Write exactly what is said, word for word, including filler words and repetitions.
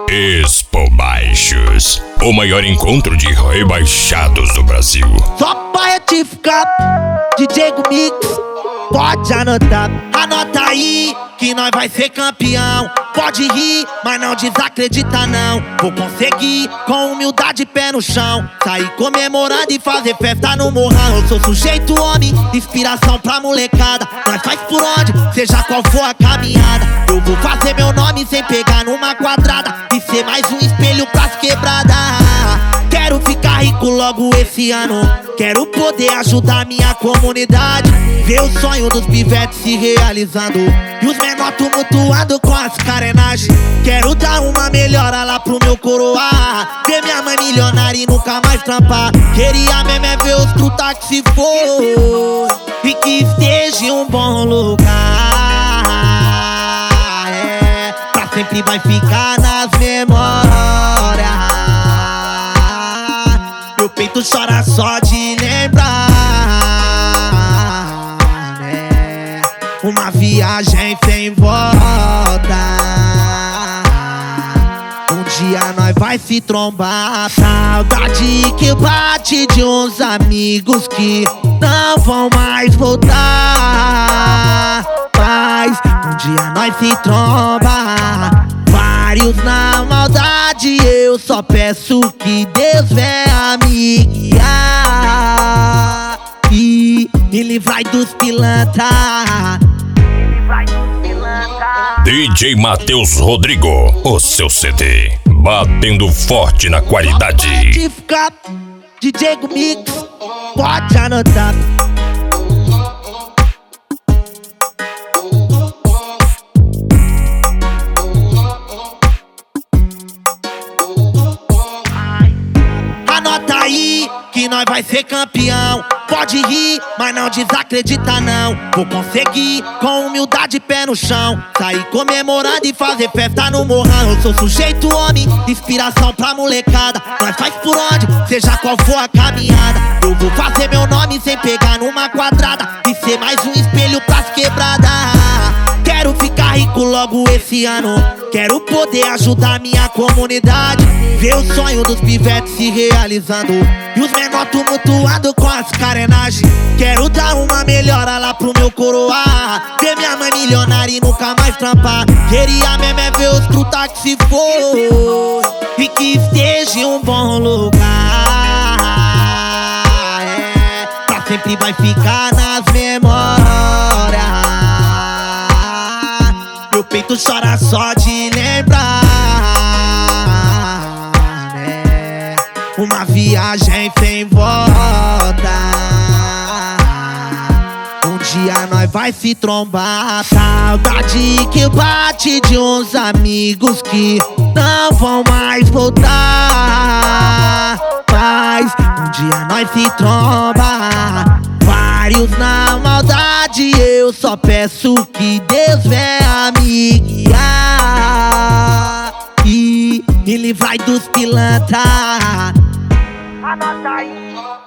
Expo Baixos, o maior encontro de rebaixados do Brasil. Só pra retificar, D J Mix, pode anotar. Anota aí que nós vai ser campeão. Pode rir, mas não desacredita não. Vou conseguir, com humildade, pé no chão, sair comemorando e fazer festa no morrão. Eu sou sujeito homem, inspiração pra molecada. Nós faz por onde, seja qual for a caminhada. Eu vou fazer meu nome sem pegar numa quadrada e ser mais um espelho pras quebradas. Quero ficar rico logo esse ano. Quero poder ajudar minha comunidade, ver o sonho dos pivetes se realizando e os menor tumultuando com as carenagens. Quero dar uma melhora lá pro meu coroa, ver minha mãe milionária e nunca mais trampar. Queria mesmo é ver os truta que se for e que esteja em um bom lugar. É, pra sempre vai ficar nas memórias. Meu peito chora só de lembrar, né? Uma viagem sem volta. Um dia nós vai se trombar. Saudade que bate de uns amigos que não vão mais voltar. Mas um dia nós se tromba, vários na maldade. Eu só peço que Deus venha me guiar e me livrar dos pilantra. D J Matheus Rodrigo, o seu C D, batendo forte na qualidade. D J Mix, pode anotar. Anota aí que nós vai ser campeão. Pode rir, mas não desacredita não. Vou conseguir, com humildade, pé no chão, sair comemorando e fazer festa no morrão. Eu sou sujeito homem, inspiração pra molecada. Nós faz por onde, seja qual for a caminhada. Eu vou fazer meu nome sem pegar numa quadrada e ser mais um espelho pras quebradas. Quero ficar rico logo esse ano. Quero poder ajudar minha comunidade, ver o sonho dos pivetes se realizando e os menor tumultuando com as carenagens. Quero dar uma melhora lá pro meu coroa, ver minha mãe milionária e nunca mais trampar. Queria mesmo é ver os truta que se for e que esteja em um bom lugar. É, pra sempre vai ficar nas memórias. Meu peito chora só de lembrar, né? Uma viagem sem volta. Um dia nós vai se trombar. Saudade que bate de uns amigos que não vão mais voltar. Mas um dia nós se tromba, vários na maldade. Eu só peço que Deus venha me guiar e me livrar dos pilantra. Anota aí.